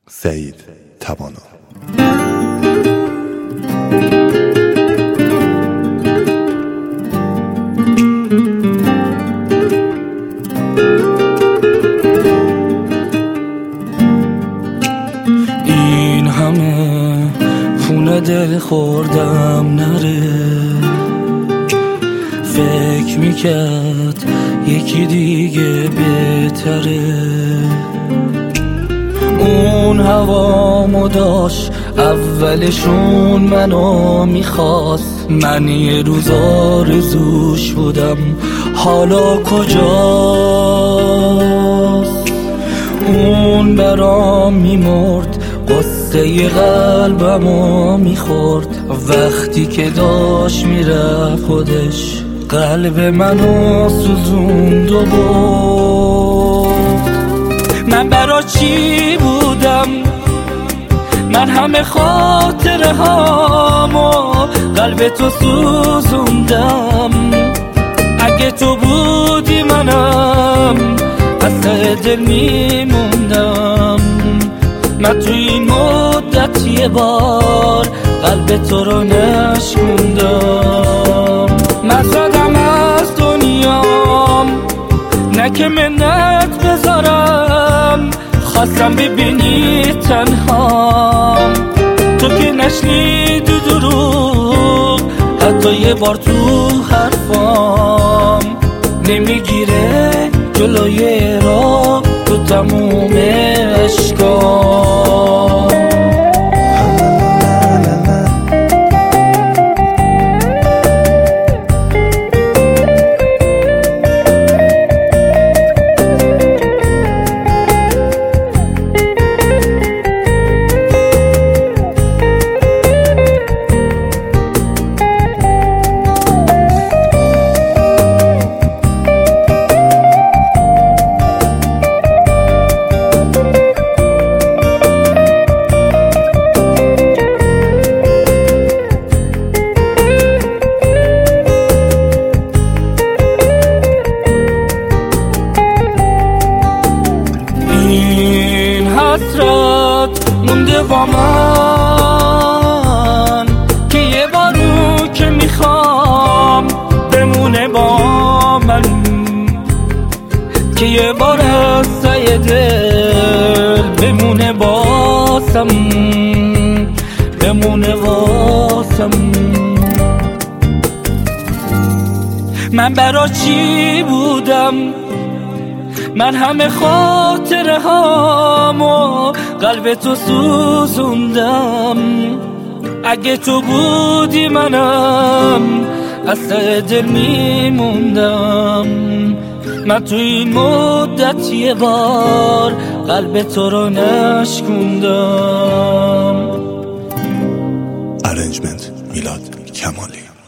سعید توانا. این همه خونه دل خوردم نره، فکر میکرد یکی دیگه بهتره. اون هوامو داشت اولشون منو میخواست، من یه روز آرزوش بودم، حالا کجاست؟ اون برام میمرد، قصه قلبمو میخورد، وقتی که داشت میرفت خودش قلب منو سوزوند و برد. من برا چی بودم؟ من همه خاطره هامو قلب تو سوزوندم. اگه تو بودی منم پس دل میموندم. من تو این مدت یه بار قلب تو رو نشکوندم. من زدم از دنیام نه که منت بذارم، خواستم ببینی تنهام. تو که نشنیدی دروغ حتی یه بار تو حرفام، نمیگیره جلوی راه تو تموم عشقام. حسرت مونده با من که یه بارو که میخوام بمونه با من، که یه بار از سایه دل بمونه باسم، بمونه واسم. من برا چی بودم؟ من همه خاطره هامو قلب تو سوزوندم. اگه تو بودی منم اصلا دل میموندم. من تو این مدت یه بار قلب تو رو نشکوندم. ارنجمنت میلاد کمالی.